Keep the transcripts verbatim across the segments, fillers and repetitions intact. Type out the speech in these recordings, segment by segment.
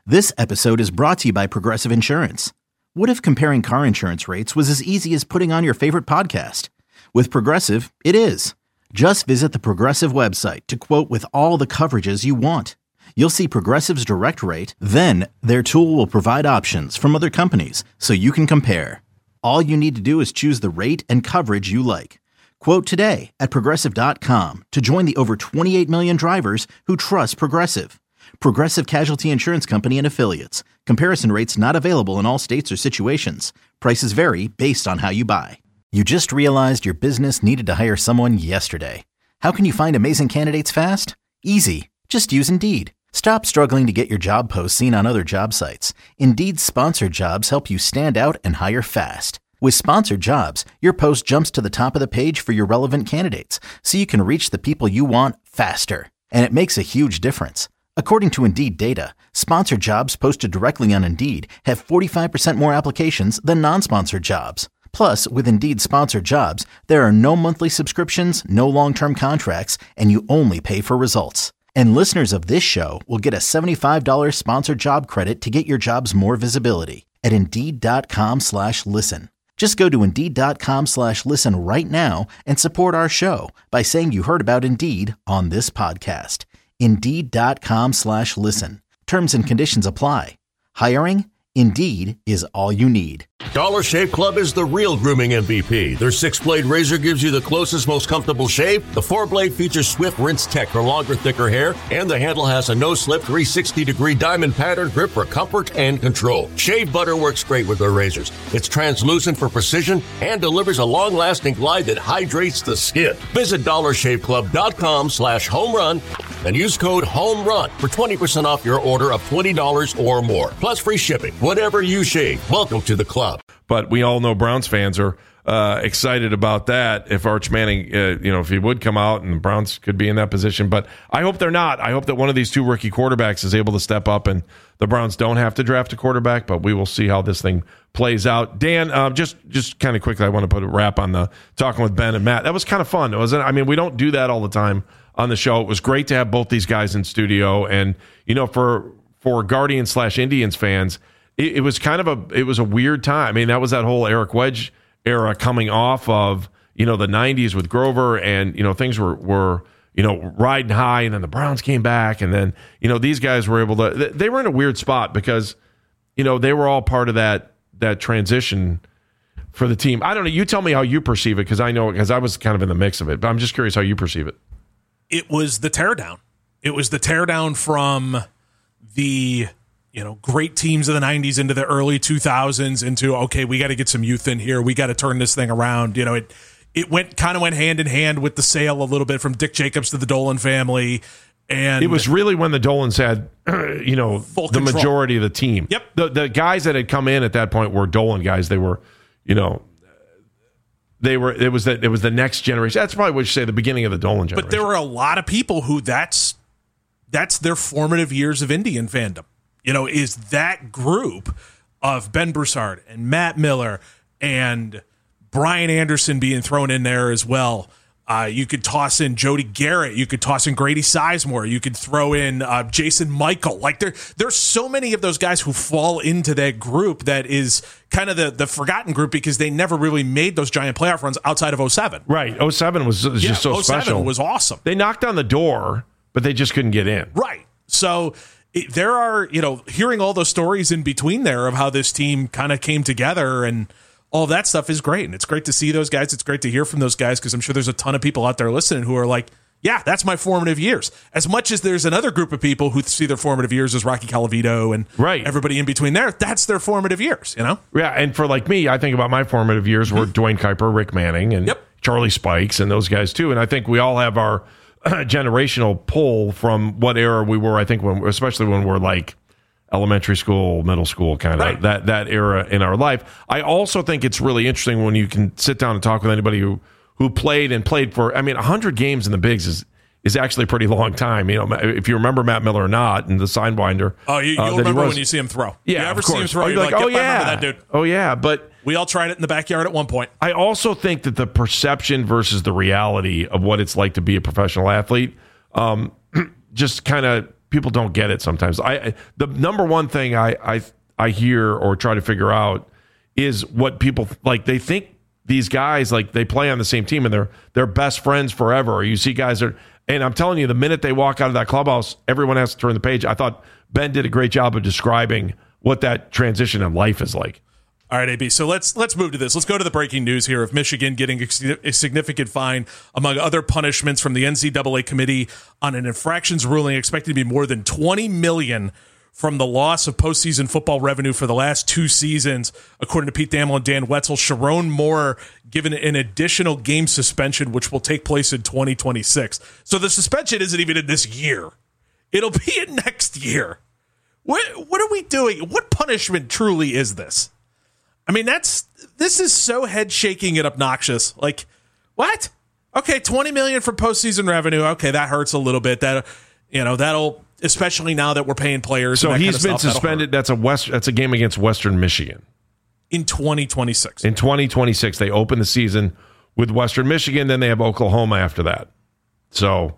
This episode is brought to you by Progressive Insurance. What if comparing car insurance rates was as easy as putting on your favorite podcast? With Progressive, it is. Just visit the Progressive website to quote with all the coverages you want. You'll see Progressive's direct rate, then their tool will provide options from other companies so you can compare. All you need to do is choose the rate and coverage you like. Quote today at progressive dot com to join the over twenty-eight million drivers who trust Progressive. Progressive Casualty Insurance Company and Affiliates. Comparison rates not available in all states or situations. Prices vary based on how you buy. You just realized your business needed to hire someone yesterday. How can you find amazing candidates fast? Easy. Just use Indeed. Stop struggling to get your job posts seen on other job sites. Indeed's sponsored jobs help you stand out and hire fast. With sponsored jobs, your post jumps to the top of the page for your relevant candidates, so you can reach the people you want faster. And it makes a huge difference. According to Indeed data, sponsored jobs posted directly on Indeed have forty-five percent more applications than non-sponsored jobs. Plus, with Indeed sponsored jobs, there are no monthly subscriptions, no long-term contracts, and you only pay for results. And listeners of this show will get a seventy-five dollars sponsored job credit to get your jobs more visibility at Indeed.com slash listen. Just go to Indeed.com slash listen right now and support our show by saying you heard about Indeed on this podcast. Indeed.com slash listen. Terms and conditions apply. Hiring? Indeed is all you need. Dollar Shave Club is the real grooming M V P. Their six-blade razor gives you the closest, most comfortable shave. The four-blade features swift rinse tech for longer, thicker hair. And the handle has a no-slip three sixty degree diamond pattern grip for comfort and control. Shave butter works great with their razors. It's translucent for precision and delivers a long-lasting glide that hydrates the skin. Visit dollar shave club dot com slash home run and use code HOMERUN for twenty percent off your order of twenty dollars or more. Plus free shipping. Whatever you shave, welcome to the club. But we all know Browns fans are uh, excited about that. If Arch Manning, uh, you know, if he would come out and the Browns could be in that position. But I hope they're not. I hope that one of these two rookie quarterbacks is able to step up and the Browns don't have to draft a quarterback. But we will see how this thing plays out. Dan, uh, just just kind of quickly, I want to put a wrap on the talking with Ben and Matt. That was kind of fun, wasn't it? I mean, we don't do that all the time on the show. It was great to have both these guys in studio. And, you know, for for Guardians slash Indians fans, It, it was kind of a it was a weird time. I mean, that was that whole Eric Wedge era coming off of, you know, the nineties with Grover, and, you know, things were, were, you know, riding high, and then the Browns came back, and then, you know, these guys were able to, they were in a weird spot because, you know, they were all part of that that transition for the team. I don't know. You tell me how you perceive it, because I know, because I was kind of in the mix of it, but I'm just curious how you perceive it. It was the teardown. It was the teardown from the, you know, great teams of the nineties into the early two thousands into, okay, we got to get some youth in here. We got to turn this thing around. You know, it it went kind of went hand in hand with the sale a little bit from Dick Jacobs to the Dolan family. And it was really when the Dolans had, you know, full the control. majority of the team. Yep. The the guys that had come in at that point were Dolan guys. They were, you know, they were, it was that it was the next generation. That's probably what you say, the beginning of the Dolan generation. But there were a lot of people who that's that's their formative years of Indian fandom. You know, is that group of Ben Broussard and Matt Miller and Brian Anderson being thrown in there as well. Uh, you could toss in Jody Garrett. You could toss in Grady Sizemore. You could throw in uh, Jason Michael. Like there, there's so many of those guys who fall into that group that is kind of the, the forgotten group because they never really made those giant playoff runs outside of oh seven. Right. oh seven was, was yeah, just so oh seven special. Was awesome. They knocked on the door, but they just couldn't get in. Right. So it, there are, you know, hearing all those stories in between there of how this team kind of came together and all that stuff is great. And it's great to see those guys. It's great to hear from those guys because I'm sure there's a ton of people out there listening who are like, yeah, that's my formative years. As much as there's another group of people who see their formative years as Rocky Calavito and right. everybody in between there, that's their formative years, you know? Yeah, and for like me, I think about my formative years were Dwayne Kuiper, Rick Manning, and yep. Charlie Spikes and those guys too. And I think we all have our generational pull from what era we were, I think, when, especially when we're like elementary school, middle school, kind of right. that that era in our life. I also think it's really interesting when you can sit down and talk with anybody who who played and played for, I mean, one hundred games in the bigs is is actually a pretty long time. You know, if you remember Matt Miller or not, and the Sidewinder. Oh, you, you'll uh, remember was, when you see him throw. Yeah, you ever of see him course. throw, Oh, you're like, like, oh, yep, yeah. I remember that dude. Oh, yeah, but we all tried it in the backyard at one point. I also think that the perception versus the reality of what it's like to be a professional athlete, um, just kind of people don't get it sometimes. I, I the number one thing I, I I hear or try to figure out is what people like. They think these guys, like, they play on the same team and they're they're best friends forever. You see guys that, and I'm telling you, the minute they walk out of that clubhouse, everyone has to turn the page. I thought Ben did a great job of describing what that transition in life is like. All right, A B. So let's let's move to this. Let's go to the breaking news here of Michigan getting a significant fine, among other punishments, from the N C double A committee on an infractions ruling expected to be more than twenty million dollars from the loss of postseason football revenue for the last two seasons. According to Pete Thamel and Dan Wetzel, Sharon Moore given an additional game suspension, which will take place in twenty twenty-six. So the suspension isn't even in this year. It'll be in next year. What what are we doing? What punishment truly is this? I mean, that's this is so head shaking and obnoxious. Like, what? Okay, twenty million dollars for postseason revenue. Okay, that hurts a little bit. That, you know, that'll, especially now that we're paying players. So and that he's kind of been stuff, suspended. That's a West. That's a game against Western Michigan in twenty twenty-six. In twenty twenty-six, they open the season with Western Michigan. Then they have Oklahoma after that. So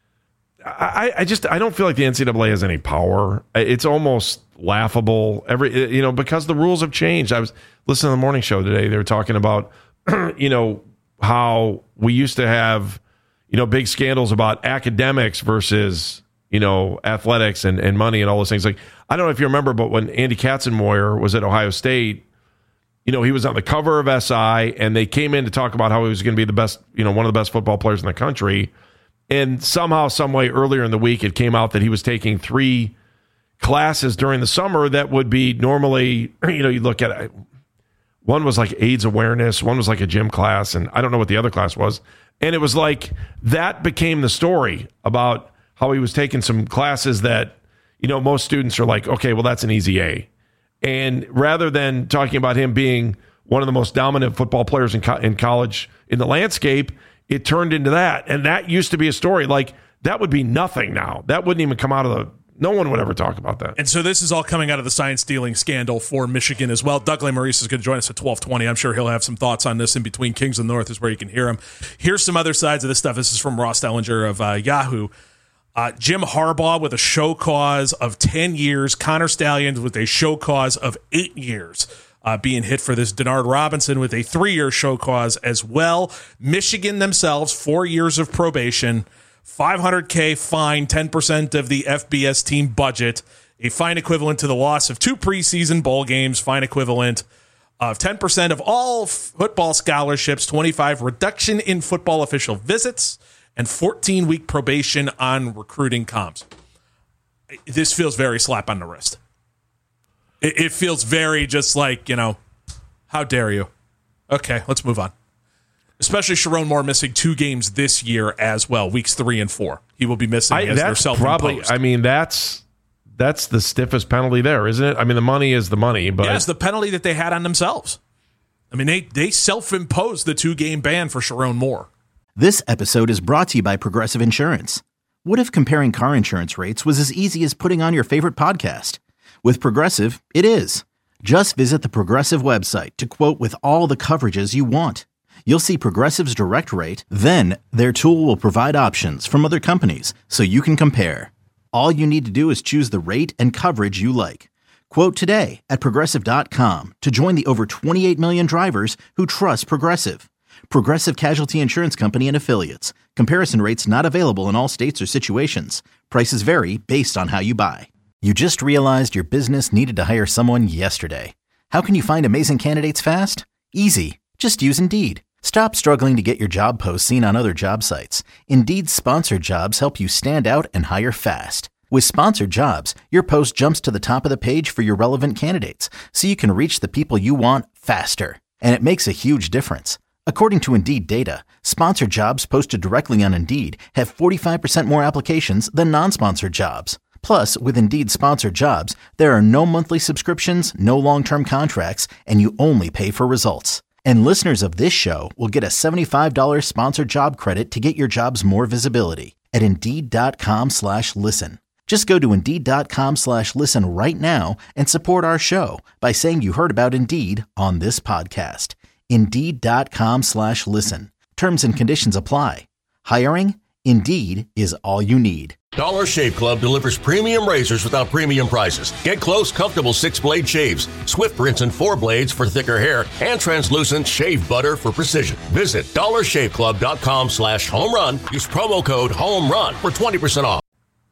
I, I just I don't feel like the N C double A has any power. It's almost laughable. Every you know because the rules have changed. I was listening to the morning show today. They were talking about you know how we used to have you know big scandals about academics versus you know athletics and, and money and all those things. Like, I don't know if you remember, but when Andy Katzenmoyer was at Ohio State, you know he was on the cover of S I, and they came in to talk about how he was going to be the best, you know, one of the best football players in the country. And somehow, some way, earlier in the week, it came out that he was taking three classes during the summer that would be normally, you know, you look at it. One was like AIDS awareness. One was like a gym class. And I don't know what the other class was. And it was like that became the story about how he was taking some classes that, you know, most students are like, okay, well, that's an easy A. And rather than talking about him being one of the most dominant football players in, co- in college in the landscape, it turned into that. And that used to be a story. Like, that would be nothing now. That wouldn't even come out of the... No one would ever talk about that. And so this is all coming out of the sign stealing scandal for Michigan as well. Doug Maurice is going to join us at twelve twenty. I'm sure he'll have some thoughts on this. In between Kings of the North is where you can hear him. Here's some other sides of this stuff. This is from Ross Dellinger of uh, Yahoo. Uh, Jim Harbaugh with a show cause of ten years. Connor Stallions with a show cause of eight years. Uh, being hit for this. Denard Robinson with a three-year show cause as well. Michigan themselves, four years of probation, five hundred K fine, ten percent of the F B S team budget, a fine equivalent to the loss of two preseason bowl games, fine equivalent of ten percent of all football scholarships, twenty-five reduction in football official visits, and fourteen-week probation on recruiting comms. This feels very slap on the wrist. It feels very just like, you know, how dare you? Okay, let's move on. Especially Sharon Moore missing two games this year as well, weeks three and four. He will be missing I, as their self-imposed. Probably, I mean, that's that's the stiffest penalty there, isn't it? I mean, the money is the money, but yeah, it's the penalty that they had on themselves. I mean, they they self-imposed the two-game ban for Sharon Moore. This episode is brought to you by Progressive Insurance. What if comparing car insurance rates was as easy as putting on your favorite podcast? With Progressive, it is. Just visit the Progressive website to quote with all the coverages you want. You'll see Progressive's direct rate, then their tool will provide options from other companies so you can compare. All you need to do is choose the rate and coverage you like. Quote today at Progressive dot com to join the over twenty-eight million drivers who trust Progressive. Progressive Casualty Insurance Company and Affiliates. Comparison rates not available in all states or situations. Prices vary based on how you buy. You just realized your business needed to hire someone yesterday. How can you find amazing candidates fast? Easy. Just use Indeed. Stop struggling to get your job posts seen on other job sites. Indeed's sponsored jobs help you stand out and hire fast. With sponsored jobs, your post jumps to the top of the page for your relevant candidates, so you can reach the people you want faster. And it makes a huge difference. According to Indeed data, sponsored jobs posted directly on Indeed have forty-five percent more applications than non-sponsored jobs. Plus, with Indeed sponsored jobs, there are no monthly subscriptions, no long-term contracts, and you only pay for results. And listeners of this show will get a seventy-five dollars sponsored job credit to get your jobs more visibility at Indeed.com slash listen. Just go to Indeed.com slash listen right now and support our show by saying you heard about Indeed on this podcast. Indeed.com slash listen. Terms and conditions apply. Hiring? Indeed is all you need. Dollar Shave Club delivers premium razors without premium prices. Get close, comfortable six-blade shaves, swift rinse and four blades for thicker hair, and translucent shave butter for precision. Visit dollarshaveclub.com slash home run. Use promo code home run for twenty percent off.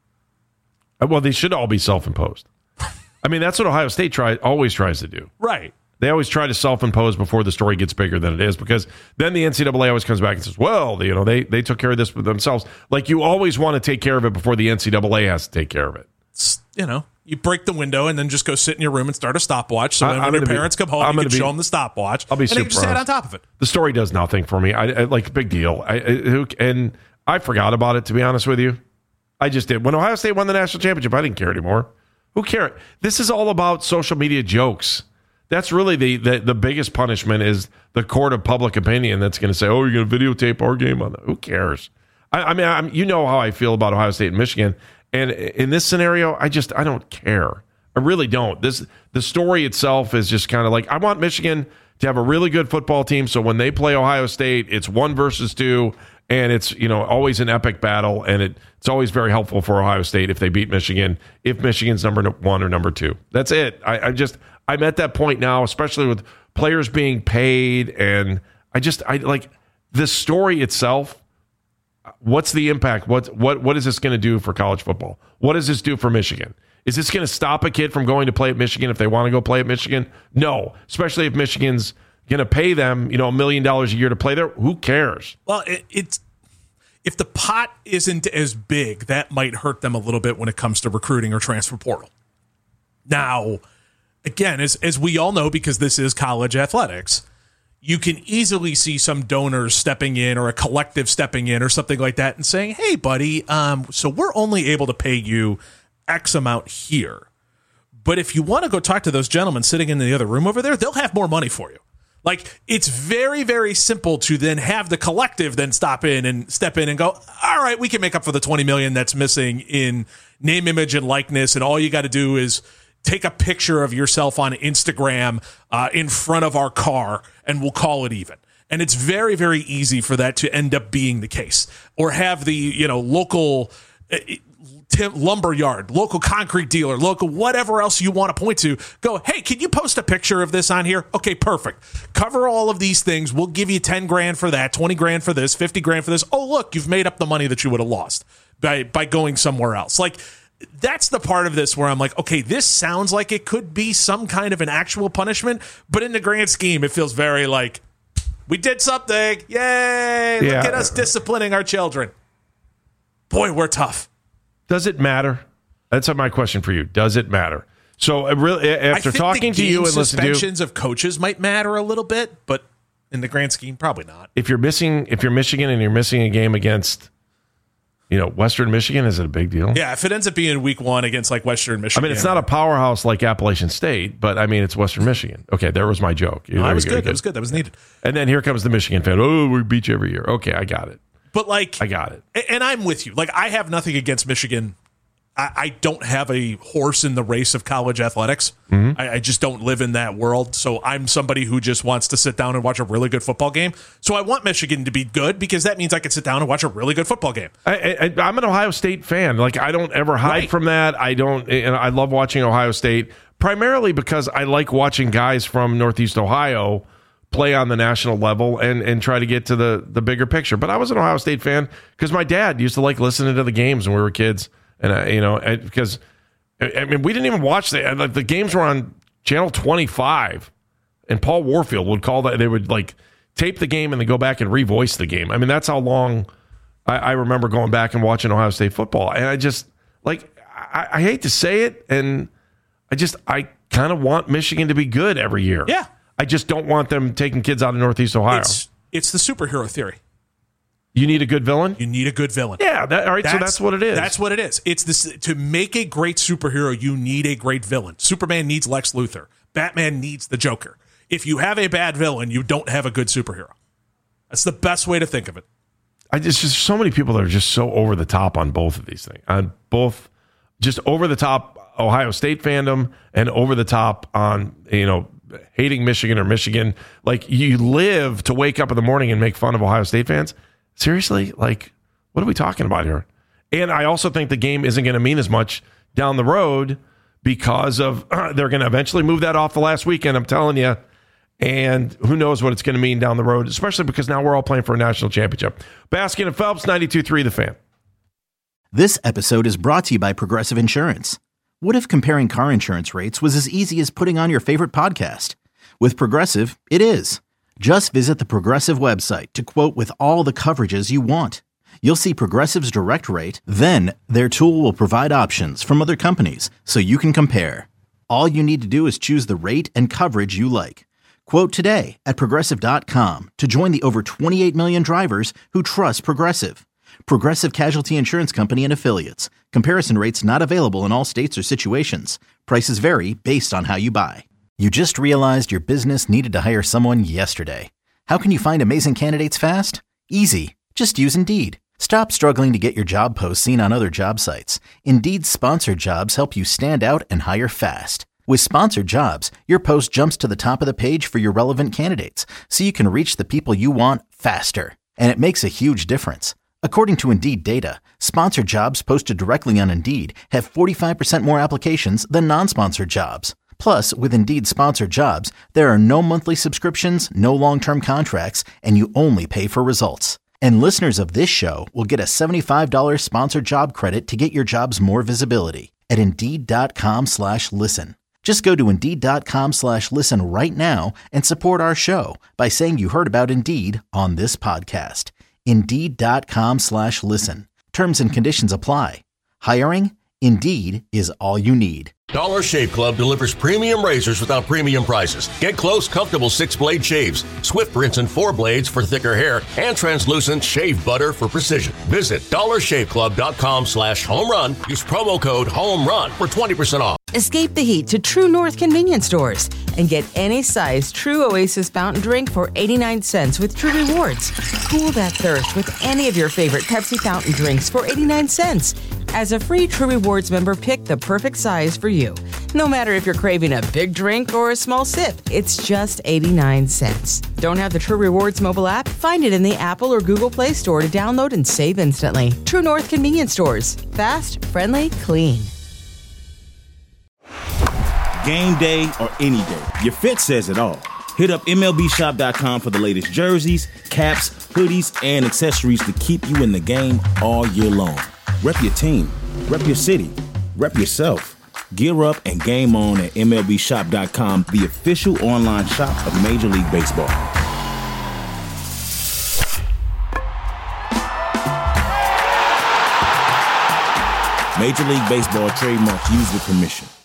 Well, they should all be self-imposed. I mean, that's what Ohio State try, always tries to do. Right. They always try to self-impose before the story gets bigger than it is, because then the N C double A always comes back and says, well, you know, they, they took care of this with themselves. Like, you always want to take care of it before the N C double A has to take care of it. It's, you know, you break the window and then just go sit in your room and start a stopwatch. So I, when I'm your be, parents come home, I'm you can be, show them the stopwatch. I'll be and super they can just stand on top of it. The story does nothing for me. I, I like big deal. I, I, and I forgot about it, to be honest with you. I just did. When Ohio State won the national championship, I didn't care anymore. Who cares? This is all about social media jokes. That's really the, the, the biggest punishment, is the court of public opinion that's going to say, oh, you're going to videotape our game on that. Who cares? I, I mean, I'm, you know how I feel about Ohio State and Michigan. And in this scenario, I just, I don't care. I really don't. This The story itself is just kind of like, I want Michigan to have a really good football team, so when they play Ohio State, it's one versus two, and it's, you know, always an epic battle, and it, it's always very helpful for Ohio State if they beat Michigan, if Michigan's number one or number two. That's it. I, I just... I'm at that point now, especially with players being paid, and I just I like the story itself. What's the impact? What what what is this going to do for college football? What does this do for Michigan? Is this going to stop a kid from going to play at Michigan if they want to go play at Michigan? No, especially if Michigan's going to pay them, you know, a million dollars a year to play there. Who cares? Well, it, it's if the pot isn't as big, that might hurt them a little bit when it comes to recruiting or transfer portal. Now, again, as as we all know, because this is college athletics, you can easily see some donors stepping in, or a collective stepping in, or something like that, and saying, hey, buddy, um, so we're only able to pay you X amount here. But if you want to go talk to those gentlemen sitting in the other room over there, they'll have more money for you. Like, it's very, very simple to then have the collective then stop in and step in and go, all right, we can make up for the twenty million dollars that's missing in name, image, and likeness, and all you got to do is take a picture of yourself on Instagram uh, in front of our car, and we'll call it even. And it's very, very easy for that to end up being the case. Or have the, you know, local uh, tim- lumber yard, local concrete dealer, local whatever else you want to point to, go, hey, can you post a picture of this on here? Okay, perfect. Cover all of these things. We'll give you ten grand for that, twenty grand for this, fifty grand for this. Oh, look, you've made up the money that you would have lost by by going somewhere else. Like, that's the part of this where I'm like, okay, this sounds like it could be some kind of an actual punishment, but in the grand scheme, it feels very like, we did something. Yay. Yeah. Look at us disciplining our children. Boy, we're tough. Does it matter? That's my question for you. Does it matter? So uh, really, after talking to you and listening to you, suspensions of coaches might matter a little bit, but in the grand scheme, probably not. If you're missing, if you're Michigan and you're missing a game against, you know, Western Michigan, is it a big deal? Yeah, if it ends up being week one against like Western Michigan. I mean, it's not a powerhouse like Appalachian State, but I mean, it's Western Michigan. Okay, there was my joke. No, that was good. That was good. That was needed. And then here comes the Michigan fan. Oh, we beat you every year. Okay, I got it. But like, I got it. And I'm with you. Like, I have nothing against Michigan. I, I don't have a horse in the race of college athletics. Mm-hmm. I, I just don't live in that world. So I'm somebody who just wants to sit down and watch a really good football game. So I want Michigan to be good, because that means I can sit down and watch a really good football game. I, I, I'm an Ohio State fan. Like, I don't ever hide right. from that. I don't. And I love watching Ohio State, primarily because I like watching guys from Northeast Ohio play on the national level and, and try to get to the, the bigger picture. But I was an Ohio State fan because my dad used to like listening to the games when we were kids. And, I, you know, I, because, I mean, we didn't even watch the, like, the games were on Channel twenty-five, and Paul Warfield would call that. They would, like, tape the game and then go back and revoice the game. I mean, that's how long I, I remember going back and watching Ohio State football. And I just, like, I, I hate to say it, and I just, I kind of want Michigan to be good every year. Yeah. I just don't want them taking kids out of Northeast Ohio. It's, it's the superhero theory. You need a good villain? You need a good villain. Yeah, that, all right, that's, so that's what it is. That's what it is. It's this, to make a great superhero, you need a great villain. Superman needs Lex Luthor. Batman needs the Joker. If you have a bad villain, you don't have a good superhero. That's the best way to think of it. I just, just so many people that are just so over the top on both of these things. On both, just over the top Ohio State fandom and over the top on, you know, hating Michigan or Michigan. Like, you live to wake up in the morning and make fun of Ohio State fans. Seriously? Like, what are we talking about here? And I also think the game isn't going to mean as much down the road because of uh, they're going to eventually move that off the last weekend, I'm telling you. And who knows what it's going to mean down the road, especially because now we're all playing for a national championship. Baskin and Phelps, ninety-two point three The Fan. This episode is brought to you by Progressive Insurance. What if comparing car insurance rates was as easy as putting on your favorite podcast? With Progressive, it is. Just visit the Progressive website to quote with all the coverages you want. You'll see Progressive's direct rate, then their tool will provide options from other companies so you can compare. All you need to do is choose the rate and coverage you like. Quote today at Progressive dot com to join the over twenty-eight million drivers who trust Progressive. Progressive Casualty Insurance Company and Affiliates. Comparison rates not available in all states or situations. Prices vary based on how you buy. You just realized your business needed to hire someone yesterday. How can you find amazing candidates fast? Easy. Just use Indeed. Stop struggling to get your job posts seen on other job sites. Indeed's sponsored jobs help you stand out and hire fast. With sponsored jobs, your post jumps to the top of the page for your relevant candidates, so you can reach the people you want faster. And it makes a huge difference. According to Indeed data, sponsored jobs posted directly on Indeed have forty-five percent more applications than non-sponsored jobs. Plus, with Indeed sponsored jobs, there are no monthly subscriptions, no long-term contracts, and you only pay for results. And listeners of this show will get a seventy-five dollars sponsored job credit to get your jobs more visibility at Indeed.com slash listen. Just go to Indeed.com slash listen right now and support our show by saying you heard about Indeed on this podcast. Indeed.com slash listen. Terms and conditions apply. Hiring? Indeed is all you need. Dollar Shave Club delivers premium razors without premium prices. Get close, comfortable six-blade shaves, swift rinse and four blades for thicker hair, and translucent shave butter for precision. Visit dollarshaveclub.com slash home run. Use promo code home run for twenty percent off. Escape the heat to True North convenience stores and get any size True Oasis fountain drink for eighty-nine cents with True Rewards. Cool that thirst with any of your favorite Pepsi fountain drinks for eighty-nine cents. As a free True Rewards member, pick the perfect size for you. No matter if you're craving a big drink or a small sip, it's just eighty-nine cents. Don't have the True Rewards mobile app? Find it in the Apple or Google Play Store to download and save instantly. True North convenience stores. Fast, friendly, clean. Game day or any day, your fit says it all. Hit up M L B shop dot com for the latest jerseys, caps, hoodies, and accessories to keep you in the game all year long. Rep your team, rep your city, rep yourself. Gear up and game on at M L B shop dot com, the official online shop of Major League Baseball. Major League Baseball trademarks used with permission.